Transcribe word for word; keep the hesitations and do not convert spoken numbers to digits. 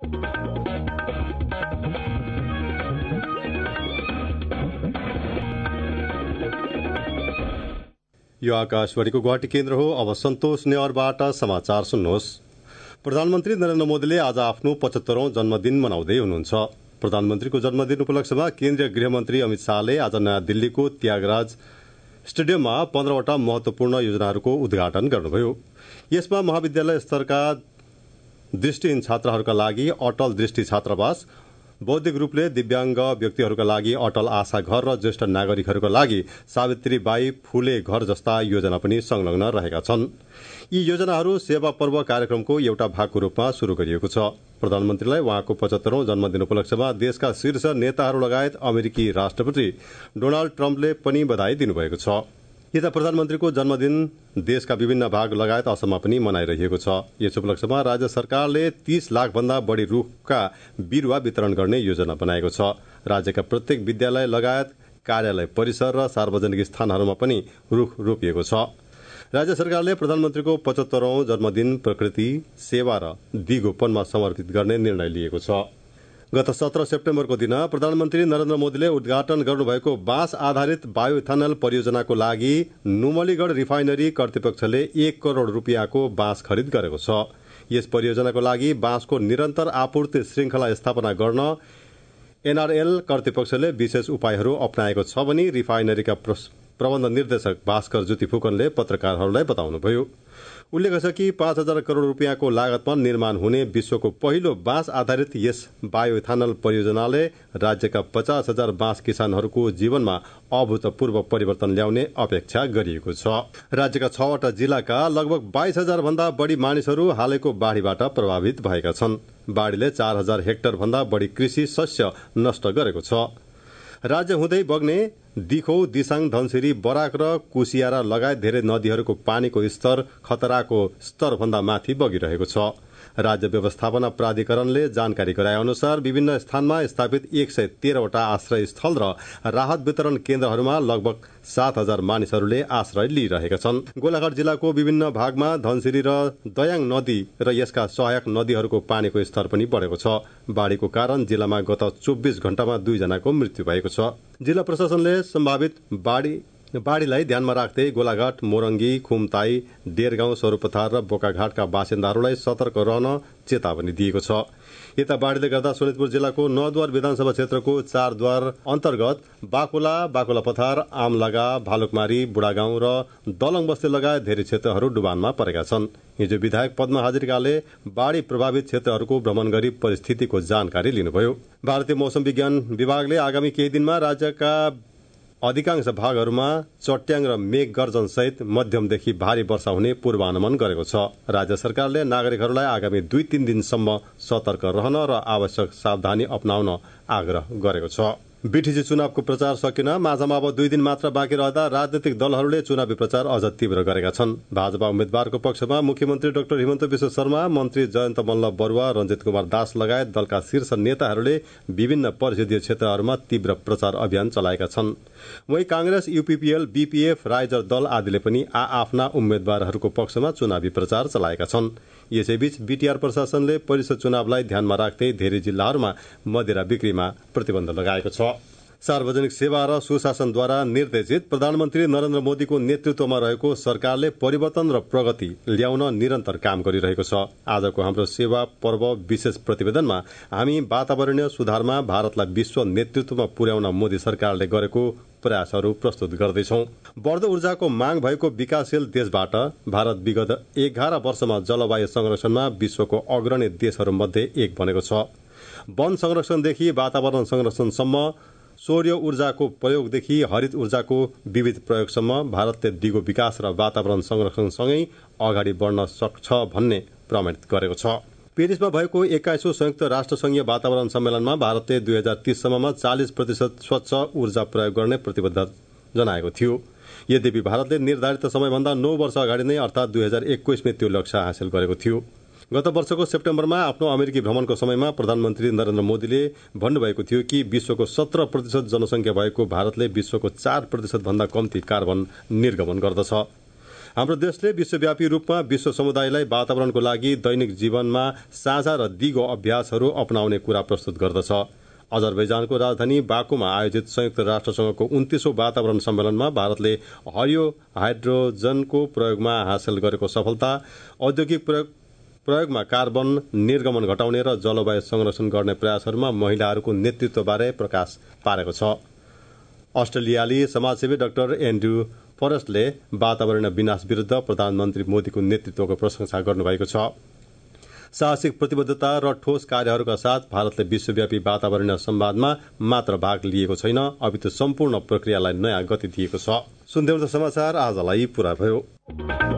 यो आकाशवाणीको गुवाहाटी केन्द्र हो। अब सन्तोष नेवारबाट समाचार सुन्नुहोस्। प्रधानमन्त्री नरेन्द्र मोदीले आज आफ्नो पचहत्तरौं जन्मदिन मनाउँदै हुनुहुन्छ। प्रधानमन्त्रीको जन्मदिन उपलक्ष्यमा केन्द्रीय गृहमन्त्री अमित शाहले आज नयाँ दिल्लीको त्यागराज स्टेडियममा पन्ध्रवटा महत्वपूर्ण योजनाहरूको उद्घाटन गर्नुभयो। यसमा महाविद्यालय स्तरका दृष्टिहीन छात्रहरूका लागि अटल दृष्टि छात्रावास, बौद्धिक रूपले दिव्याङ्ग व्यक्तिहरूका लागि अटल आशा घर र ज्येष्ठ नागरिकहरूका लागि सावित्रीबाई फुले घर जस्ता योजना पनि संलग्न रहेका छन्। यी योजनाहरू सेवा पर्व कार्यक्रमको एउटा भागको रूपमा शुरू गरिएको छ। प्रधानमन्त्रीलाई उहाँको पचहत्तरौं जन्मदिन उपलक्ष्यमा देशका शीर्ष नेताहरू लगायत अमेरिकी राष्ट्रपति डोनाल्ड ट्रम्पले पनि बधाई दिनुभएको छ। यता प्रधानमन्त्रीको जन्मदिन देशका विभिन्न भाग लगायत असममा पनि मनाइरहेको छ। यस उपलक्ष्यमा राज्य सरकारले तीस लाख भन्दा बढी रूखका बिरुवा वितरण गर्ने योजना बनाएको छ। राज्यका प्रत्येक विद्यालय लगायत कार्यालय परिसर र सार्वजनिक स्थानहरूमा पनि रूख रोपिएको छ। राज्य सरकारले प्रधानमन्त्रीको पचहत्तरौं जन्मदिन प्रकृति, सेवा र दिगोपनमा समर्पित गर्ने निर्णय लिएको छ। गत सत्र सेप्टेम्बरको दिन प्रधानमन्त्री नरेन्द्र मोदीले उद्घाटन गर्नुभएको बाँस आधारित बायोइथानल परियोजनाको लागि नुमलीगढ रिफाइनरी कर्तृपक्षले एक करोड़ रुपियाँको बाँस खरिद गरेको छ। यस परियोजनाको लागि बाँसको निरन्तर आपूर्ति श्रृंखला स्थापना गर्न एनआरएल कर्तृपक्षले विशेष उपायहरू अपनाएको छ भनी रिफाइनरीका प्रबन्ध निर्देशक भास्कर ज्योति फुकनले पत्रकारहरूलाई बताउनुभयो। उल्लेख छ कि पाँच हजार करोड़ रुपियाँको लागतमा निर्माण हुने विश्वको पहिलो बाँस आधारित यस बायोइथानल परियोजनाले राज्यका पचास हजार बाँस किसानहरूको जीवनमा अभूतपूर्व परिवर्तन ल्याउने अपेक्षा गरिएको छ। राज्यका छवटा जिल्लाका लगभग बाइस हजार भन्दा बढी मानिसहरू हालैको बाढ़ीबाट प्रभावित भएका छन्। बाढ़ीले चार हजार हेक्टर भन्दा बढी कृषि शस्य नष्ट गरेको छ। राज्य हुँदै बग्ने दिखौ, दिसाङ, धनसिरी, बराक र कुसियारा लगायत धेरै नदीहरूको पानीको स्तर खतराको स्तरभन्दा माथि बगिरहेको छ। राज्य व्यवस्थापना प्राधिकरणले जानकारी गराए अनुसार विभिन्न स्थानमा स्थापित एक सय तेह्रवटा आश्रय स्थल र राहत वितरण केन्द्रहरूमा लगभग सात हजार मानिसहरूले आश्रय लिइरहेका छन्। गोलाघाट जिल्लाको विभिन्न भागमा धनसिरी र दयाङ नदी र यसका सहायक नदीहरूको पानीको स्तर पनि बढेको छ। बाढ़ीको कारण जिल्लामा गत चौबिस घण्टामा दुईजनाको मृत्यु भएको छ। जिल्ला प्रशासनले सम्भावित बाढ़ी बाढ़ीलाई ध्यानमा राख्दै गोलाघाट, मोरङ्गी, खुमताई, डेरगाउँ, सरूपथार र बोकाघाटका बासिन्दाहरूलाई सतर्क रहन चेतावनी दिएको छ। यता बाढ़ीले गर्दा सोनितपुर जिल्लाको नौद्वार विधानसभा क्षेत्रको चारद्वार अन्तर्गत बाकुला, बाकुला पथार, आमलगा, भालुकमारी, बुढागाउँ र दलङ बस्ती लगायत धेरै क्षेत्रहरू डुबानमा परेका छन्। हिजो विधायक पद्म हाजरिकाले बाढ़ी प्रभावित क्षेत्रहरूको भ्रमण गरी परिस्थितिको जानकारी लिनुभयो। भारतीय मौसम विज्ञान विभागले आगामी केही दिनमा राज्यका अधिकांश भागहरूमा चट्याङ र मेघ गर्जन सहित मध्यमदेखि भारी वर्षा हुने पूर्वानुमान गरेको छ। राज्य सरकारले नागरिकहरूलाई आगामी दुई तीन दिनसम्म सतर्क रहन र आवश्यक सावधानी अपनाउन आग्रह गरेको छ। बीटीसी चुनावको प्रचार सकिन माझमा अब दुई दिन मात्र बाँकी रहँदा राजनैतिक दलहरूले चुनावी प्रचार अझ तीव्र गरेका छन्। भाजपा उम्मेद्वारको पक्षमा मुख्यमन्त्री डाक्टर हिमन्त विश्व शर्मा, मन्त्री जयन्त मल्ल बरुवा, रञ्जित कुमार दास लगायत दलका शीर्ष नेताहरूले विभिन्न परिषदीय क्षेत्रहरूमा तीव्र प्रचार अभियान चलाएका छन्। वहीं कांग्रेस, यूपीपीएल, बीपीएफ, राइजर दल आदिले पनि आ आफ्ना उम्मेद्वारहरूको पक्षमा चुनावी प्रचार चलाएका छन्। यसैबीच बीटीआर प्रशासनले परिषद चुनावलाई ध्यानमा राख्दै धेरै जिल्लाहरूमा मदिरा बिक्रीमा प्रतिबन्ध लगाएको छ। सार्वजनिक सेवा र सुशासनद्वारा निर्देशित प्रधानमन्त्री नरेन्द्र मोदीको नेतृत्वमा रहेको सरकारले परिवर्तन र प्रगति ल्याउन निरन्तर काम गरिरहेको छ। आजको हाम्रो सेवा पर्व विशेष प्रतिवेदनमा हामी वातावरणीय सुधारमा भारतलाई विश्व नेतृत्वमा पुर्याउन मोदी सरकारले गरेको प्रयासहरू प्रस्तुत गर्दैछौं। बढ्दो ऊर्जाको माग भएको विकासशील देशबाट भारत विगत एघार वर्षमा जलवायु संरक्षणमा विश्वको अग्रणी देशहरूमध्ये एक बनेको छ। वन संरक्षणदेखि वातावरण संरक्षणसम्म, सौर्य ऊर्जाको प्रयोगदेखि हरित ऊर्जाको विविध प्रयोगसम्म भारतले दिगो विकास र वातावरण संरक्षणसँगै अगाडि बढ्न सक्छ भन्ने प्रमाणित गरेको छ। पेरिसमा भएको एक्काइसौं संयुक्त राष्ट्र संघीय वातावरण सम्मेलनमा भारतले दुई हजार तीस सम्ममा चालीस प्रतिशत स्वच्छ ऊर्जा प्रयोग गर्ने प्रतिबद्धता जनाएको थियो। यद्यपि भारतले निर्धारित समयभन्दा नौ वर्ष अगाडि नै अर्थात दुई हजार एक्काइसमा त्यो लक्ष्य हासिल गरेको थियो। गत वर्षको सेप्टेम्बरमा आफ्नो अमेरिकी भ्रमणको समयमा प्रधानमन्त्री नरेन्द्र मोदीले भन्नुभएको थियो कि विश्वको सत्र प्रतिशत जनसंख्या भएको भारतले विश्वको चार प्रतिशत भन्दा कम्ती कार्बन निर्गमन गर्दछ। हाम्रो देशले विश्वव्यापी रूपमा विश्व समुदायलाई वातावरणको लागि दैनिक जीवनमा साझा र दिगो अभ्यासहरू अपनाउने कुरा प्रस्तुत गर्दछ। अजरबैजानको राजधानी बाकुमा आयोजित संयुक्त राष्ट्रसंघको उन्तीसौं वातावरण सम्मेलनमा भारतले हरियो हाइड्रोजनको प्रयोगमा हासिल गरेको सफलता, औद्योगिक प्रयोग प्रयोगमा कार्बन निर्गमन घटाउने र जलवायु संरक्षण गर्ने प्रयासहरूमा महिलाहरूको नेतृत्वबारे प्रकाश पारेको छ। अस्ट्रेलियाली समाजसेवी डाक्टर एन्ड्रु फरेस्टले वातावरण विनाश विरुद्ध प्रधानमन्त्री मोदीको नेतृत्वको प्रशंसा गर्नुभएको छ। साहसिक प्रतिबद्धता र ठोस कार्यहरूका साथ भारतले विश्वव्यापी वातावरणीय संवादमा मात्र भाग लिएको छैन, अपितु सम्पूर्ण प्रक्रियालाई नयाँ गति दिएको छ। सुन्दै हुनुहुन्छ समाचार, आजलाई पुरा भयो।